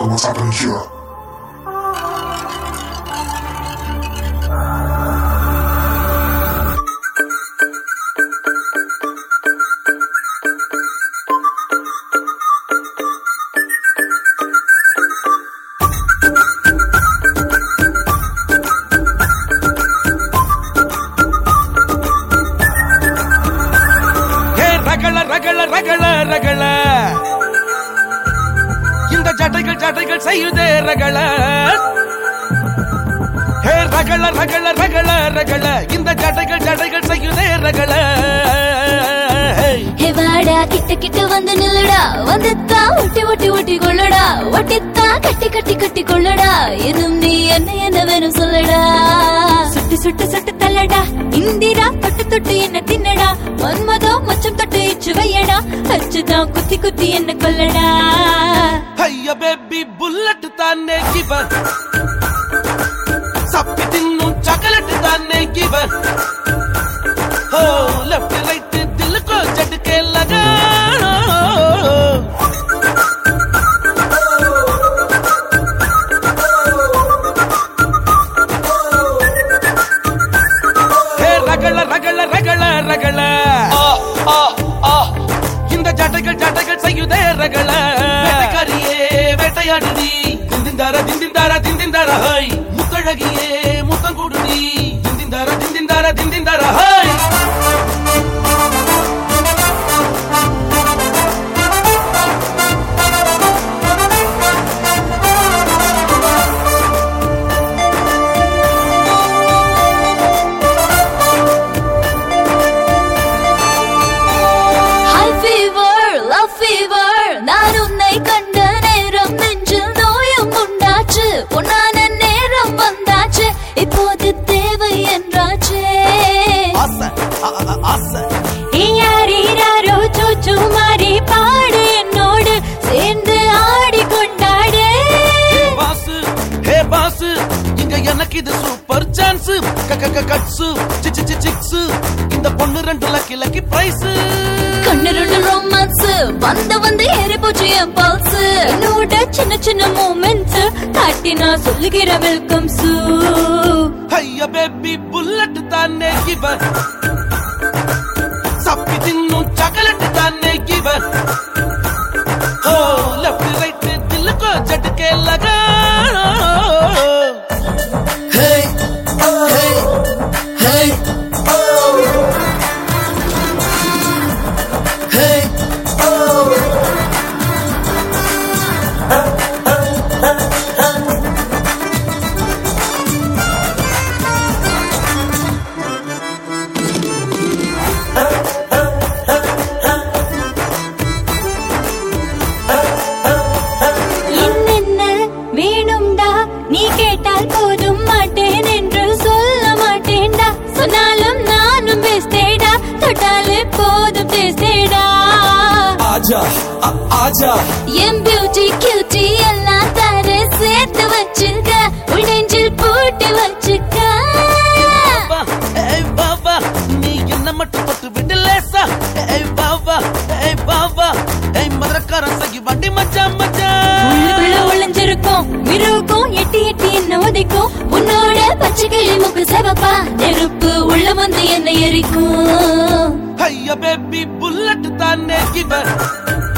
跟我咋等去？ ரகள இந்த ஜடைகள் செய்யுதே ரகள ஹே ரகள ரகள ரகள ரகள இந்த ஜடைகள் செய்யுதே ரகள ஹே வாடா கிட்ட கிட்ட வந்து நில்லுடா வந்துத்தா ஒட்டி கொள்ளடா ஒட்டித்தா கட்டி கொள்ளடா இன்னும் நீ என்ன வேணும் சொல்லடா சுட்டு தள்ளடா இந்திரா தொட்டு என்ன தின்னடா மன்மதோ மச்சம் தொட்டு இச்சு வையடா அச்சுதான் குத்தி என்ன கொல்லடா ஐயா பேபி புல்லட் தானே கிவர் சப்பி தின்னும் சாக்லேட் தானே கிவர் ஓ லெஃப்ட் ரைட் दिल को झटके लगा ரகள இந்த ஜடைகள் செய்யுதே ரகள வேட்டைக்காரியே வேட்டையாடுதி திந்திந்தார ஹை முத்தழகியே முத்தம் கொடுதி திந்திந்தார ஹை எனக்கு இது சூப்பர் சான்ஸ் கட்ஸ் சிக்ஸ் இந்த பொண்ணு 2 லக்கி பிரைஸ் கண்ணு 2 ரொமான்ஸ் வந்து ஏறி போச்சு என் பல்ஸ் என்னோட சின்ன மூமெண்ட்ஸ் காட்டி நான் சொல்லுகிற வெல்கம்ஸ் ஐயா பேபி புல்லட் தானே கிவர் சப்பி தின்னும் சாக்லேட் தானே கிவர் ஓ லெஃப்ட் ரைட் दिल को झटके लगा ஆஜா என் பியூட்டி கியூட்டி எல்லாம் தர சேர்த்து வச்சுக்க உடஞ்சில் போட்டு வச்சுக்க ஏய் பாபா நீ என்ன மட்டும் தொட்டு விட்டு லேசா ஏய் பாபா ஏய் மதுரக்காரன் சகி வண்டி மச்சான் உள்ளுக்குள்ள ஒளிஞ்சிருக்கும் மிருகும் எட்டி என்ன உதைக்கும் உன்னோட பச்சை கிளி முக்கு செவப்பா நெருப்பு உள்ள வந்து என்ன எரிக்கும் ஐயா பேபி புல்லட் தானே கிவர்